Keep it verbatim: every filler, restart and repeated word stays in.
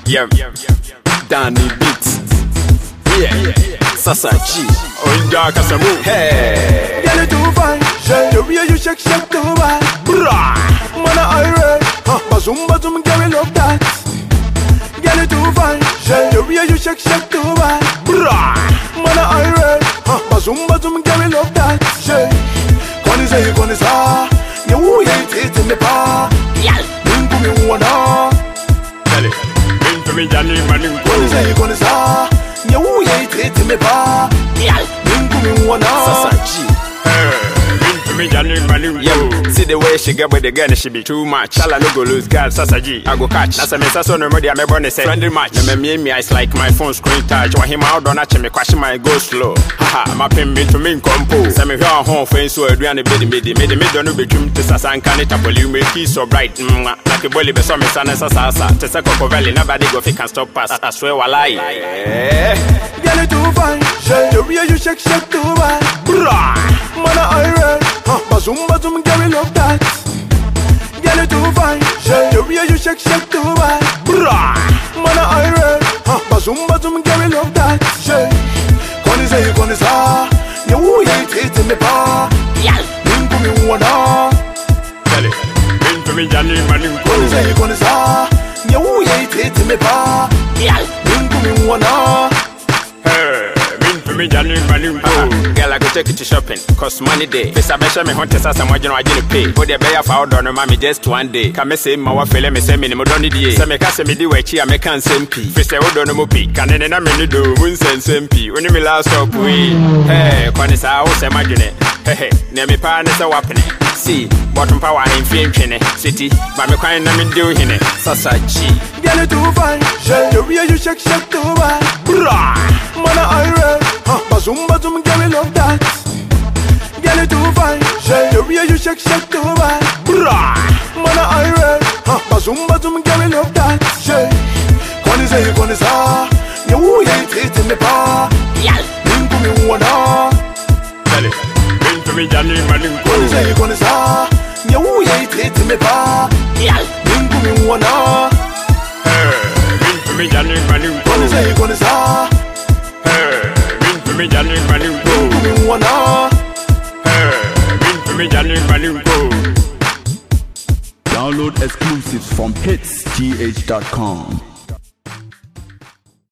Yeah, Danny Beats. Yeah, Sasa G. Oinda Kasamu. Hey, Get it too fine. Shake the way you shake, shake too bad. brah. Man, I read. Bazum, bazum, get me love that. Get it too fine. Shake the way you shake, shake too bad. Brah. Man, I read. Bazum, bazum, get me love that. Shake. Koni say, koni sa. You who ain't it in the bar. Mingu mi wana. Tell it. Into me, Johnny, man. Koni say, koni sa. You who ain't it in the bar. Mingu mi wana. Sasa G. Me Johnny Manu, yo. See the way she get with the gun, she be too much. Shall I no go lose God, Sasa G, I go catch. That's a mess, so no more, I'm a bonus, friendly match. Me, me, me, it's like my phone screen touch. When him out, don't me, crash my go slow. Haha, my pin me to me compose. Send me here home, friends, so I do an bit, made it, made it, don't be trim to Sasa and can it up, you make it so bright. Like a bully, but some is an Sasa, to Sako Valley, nobody go fi can stop us. I swear, while I. Get it too fine. Shake the way you shake, shake too bad. Brah. Man, I read. Bazum, bazum, get me love that. Get it too fine. Shake the way you shake, shake too bad. Brah. Man, I read. Bazum, bazum, get me love that. Shake. Koni say, koni sa. You who ain't it in the bar. Mingu mi wana. Tell it. Into me, Johnny Manu. Koni say, koni sa. You who ain't it in the bar. Mingu mi wana. Me Johnny Manu. Girl, I go take you to shopping, cause money day. Face I bet me hunt us as I'm watching I didn't pay. But the bear for no mommy just one day. Can me say my wife me say me no don't need ye. Say me can say me do what I me can same pee. Face I would no pee. Can any na me do win send same pee. When me last stop we. Hey, kwani sa ho say imagine. Hey hey, near me pa ne say wapene. See, bottom power in fame chene. City, but me kwan na me do hine. Sasa G. Get it too fine. Shake the way you shake, shake too bad. Brah. Man, I read. Bazum, bazum, get me love that. Get it too fine. Shake the way you shake, shake too bad. Brah. Man, I read. Bazum, bazum, get me love that. Shake. Koni say, koni sa. You who ain't it in the bar. Mingu mi wana. Tell it. Into me, Johnny Manu. Koni say, koni sa. You who ain't it in the bar. Mingu mi wana. Into me, Johnny Manu. Koni say, koni sa. Me Johnny Manu. Mingu mi wana. Me Johnny Manu. Download exclusives from hits t h dot com.